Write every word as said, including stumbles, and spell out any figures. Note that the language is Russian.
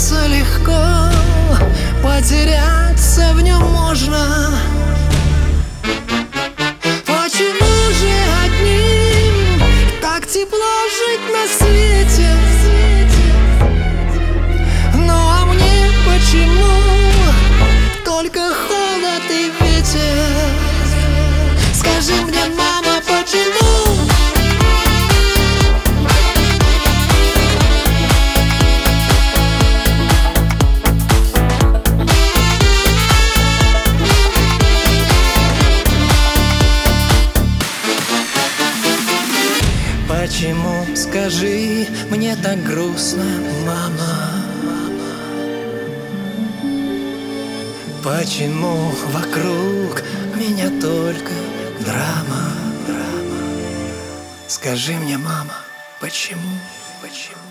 сердце легко, потеряться в нем можно. Почему же одним так тепло жить на свете? Ну а мне почему только холод и ветер? Скажи мне, мама, почему? Почему, скажи, мне так грустно, мама? Почему вокруг меня только драма? Скажи мне, мама, почему, почему?